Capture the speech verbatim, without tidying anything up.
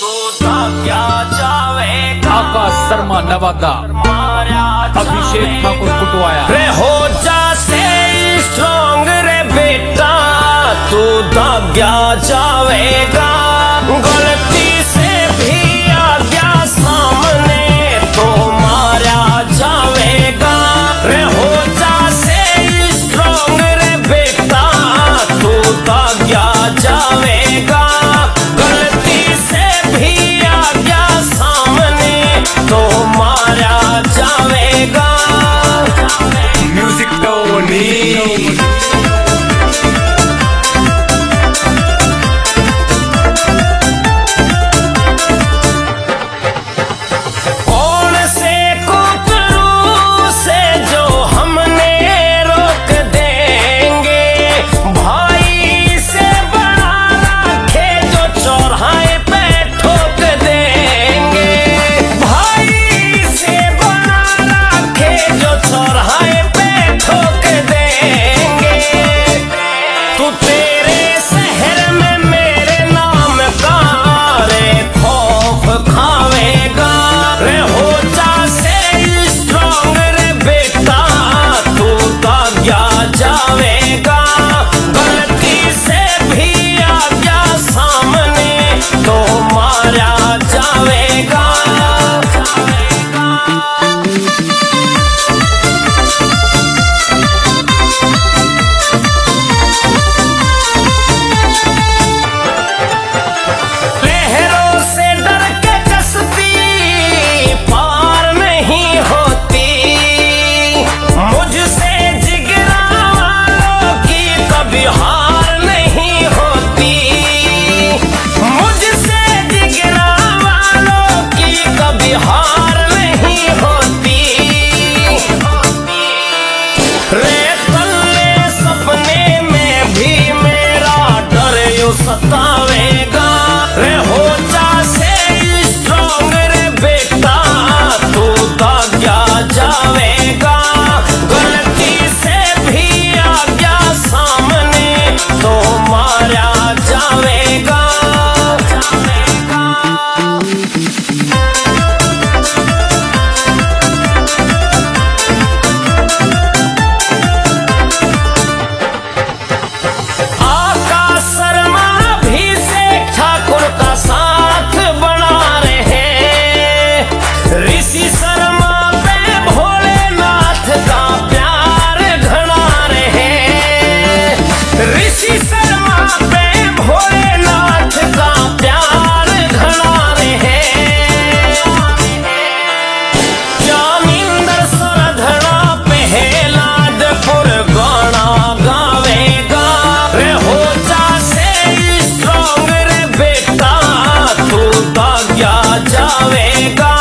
आकाश शर्मा नवादा, अभिषेक ठाकुर कुटवाया। रे हो जा से स्ट्रॉन्ग रे बेटा, तू दाग्या जावेगा। गलती से भी आ गया सामने तो मारा जावेगा। रे हो जा से स्ट्रॉन्ग रे बेटा, तू दाग्या जावेगा। गलती से भी आ गया सामने तो मारा जावेगा। म्यूजिक टोनी जावेगा। गलती से भी आ गया सामने तो मारा जावेगा। लहरों से डर के कसती पार नहीं होती, मुझसे हार नहीं होती। मुझसे जिगरा वालों की कभी हार नहीं होती। रे तल्ले सपने में भी मेरा डर यू सतावेगा। रे हो जा से स्ट्रॉन्ग रे बेटा, तू दाग्या जावेगा। गलती से भी आ गया सामने तो मारा जावेगा। आकाश शर्मा अभिषेक ठाकुर का साथ बना रहे। ऋषि शर्मा पे भोलेनाथ का प्यार घना रहे। ऋषि शर्मा पे भोलेनाथ का प्यार घना रहे। जामिंदर सरधड़ा पहलादपुर गाना गावेगा। रे हो जा से स्ट्रॉन्ग रे बेटा, तू दाग्या जावेगा।